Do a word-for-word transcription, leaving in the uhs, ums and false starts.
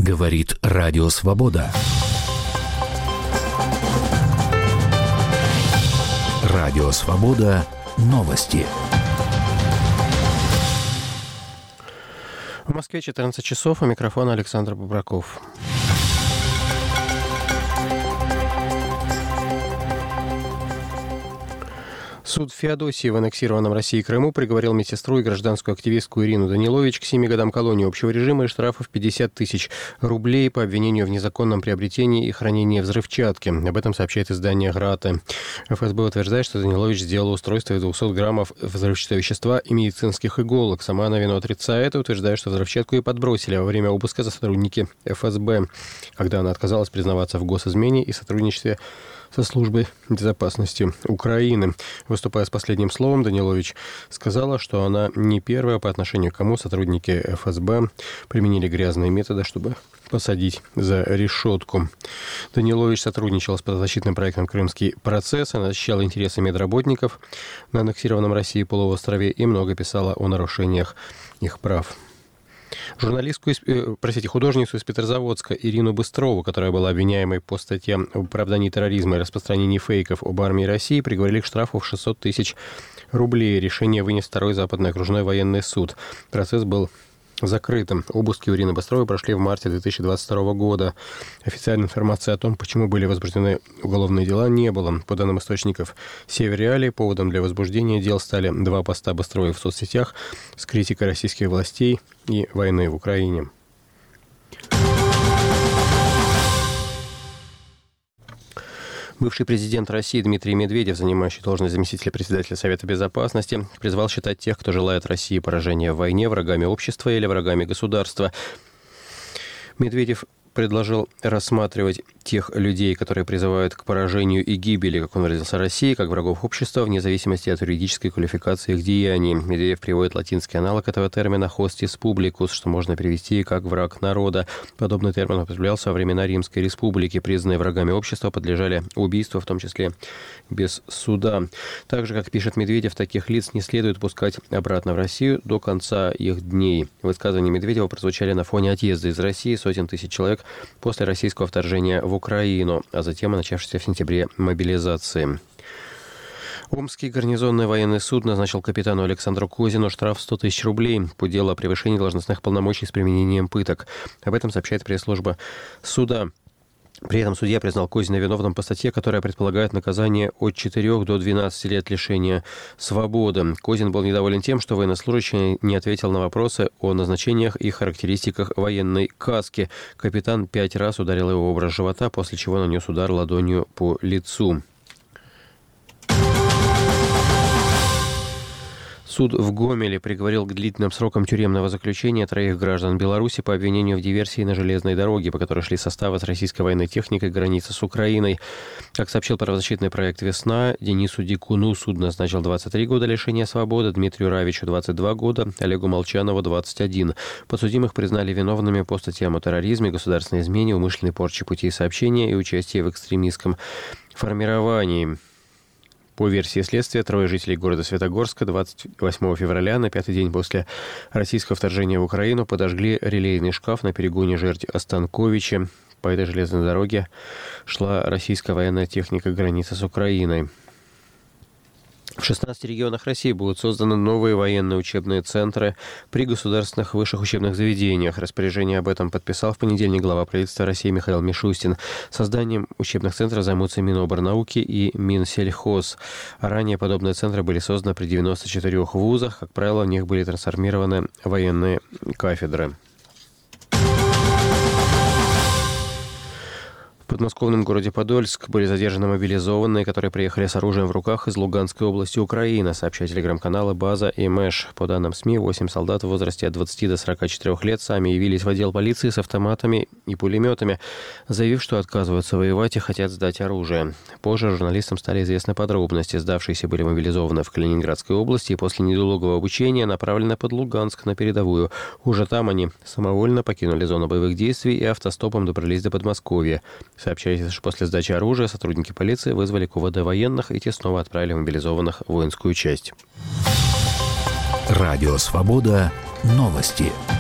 Говорит Радио Свобода. Радио Свобода. Новости. В Москве четырнадцать часов, у микрофона Александр Бобраков. Суд в Феодосии в аннексированном Россией Крыму приговорил медсестру и гражданскую активистку Ирину Данилович к семи годам колонии общего режима и штрафов пятьдесят тысяч рублей по обвинению в незаконном приобретении и хранении взрывчатки. Об этом сообщает издание «Грата». эф эс бэ утверждает, что Данилович сделала устройство из двухсот граммов взрывчатого вещества и медицинских иголок. Сама она вину отрицает и утверждает, что взрывчатку ей подбросили во время обыска за сотрудники эф эс бэ, когда она отказалась признаваться в госизмене и сотрудничестве со службой безопасности Украины. Выступая с последним словом, Данилович сказала, что она не первая, по отношению к кому сотрудники эф эс бэ применили грязные методы, чтобы посадить за решетку. Данилович сотрудничала с правозащитным проектом «Крымский процесс», она защищала интересы медработников на аннексированном России полуострове и много писала о нарушениях их прав. Журналистку, из, простите, художницу из Петрозаводска Ирину Быстрову, которая была обвиняемой по статьям об оправдании терроризма и распространении фейков об армии России, приговорили к штрафу в шестьсот тысяч рублей. Решение вынес второй Западный окружной военный суд. Процесс был закрытым. Обыски у Ирины Быстровой прошли в марте две тысячи двадцать второго года. Официальной информации о том, почему были возбуждены уголовные дела, не было. По данным источников Северреалии, поводом для возбуждения дел стали два поста Быстровой в соцсетях с критикой российских властей и войны в Украине. Бывший президент России Дмитрий Медведев, занимающий должность заместителя председателя Совета Безопасности, призвал считать тех, кто желает России поражения в войне, врагами общества или врагами государства. Медведев предложил рассматривать тех людей, которые призывают к поражению и гибели, как он выразился, России, как врагов общества, вне зависимости от юридической квалификации их деяний. Медведев приводит латинский аналог этого термина «hostis publicus», что можно перевести как «враг народа». Подобный термин употреблялся во времена Римской республики. Признанные врагами общества подлежали убийству, в том числе без суда. Так же, как пишет Медведев, таких лиц не следует пускать обратно в Россию до конца их дней. Высказывания Медведева прозвучали на фоне отъезда из России сотен тысяч человек после российского вторжения в Украину, а затем и начавшейся в сентябре мобилизации. Омский гарнизонный военный суд назначил капитану Александру Козину штраф в сто тысяч рублей по делу о превышении должностных полномочий с применением пыток. Об этом сообщает пресс-служба суда. При этом судья признал Козина виновным по статье, которая предполагает наказание от четырёх до двенадцати лет лишения свободы. Козин был недоволен тем, что военнослужащий не ответил на вопросы о назначениях и характеристиках военной каски. Капитан пять раз ударил его в образ живота, после чего нанес удар ладонью по лицу. Суд в Гомеле приговорил к длительным срокам тюремного заключения троих граждан Беларуси по обвинению в диверсии на железной дороге, по которой шли составы с российской военной техникой границы с Украиной. Как сообщил правозащитный проект «Весна», Денису Дикуну суд назначил двадцать три года лишения свободы, Дмитрию Равичу двадцать два года, Олегу Молчанову двадцать один. Подсудимых признали виновными по статьям о терроризме, государственной измене, умышленной порче путей сообщения и участии в экстремистском формировании. По версии следствия, трое жителей города Светогорска двадцать восьмого февраля, на пятый день после российского вторжения в Украину, подожгли релейный шкаф на перегоне жерди Останковича. По этой железной дороге шла российская военная техника границы с Украиной. В шестнадцати регионах России будут созданы новые военные учебные центры при государственных высших учебных заведениях. Распоряжение об этом подписал в понедельник глава правительства России Михаил Мишустин. Созданием учебных центров займутся Миноборнауки и Минсельхоз. Ранее подобные центры были созданы при девяноста четырёх вузах. Как правило, в них были трансформированы военные кафедры. В подмосковном городе Подольск были задержаны мобилизованные, которые приехали с оружием в руках из Луганской области Украины, сообщает телеграм-каналы «База» и «Мэш». По данным СМИ, восемь солдат в возрасте от двадцати до сорока четырёх лет сами явились в отдел полиции с автоматами и пулеметами, заявив, что отказываются воевать и хотят сдать оружие. Позже журналистам стали известны подробности. Сдавшиеся были мобилизованы в Калининградской области и после недолгого обучения направлены под Луганск на передовую. Уже там они самовольно покинули зону боевых действий и автостопом добрались до Подмосковья. Сообщается, что после сдачи оружия сотрудники полиции вызвали КУВД военных, и те снова отправили мобилизованных в воинскую часть. Радио «Свобода». Новости.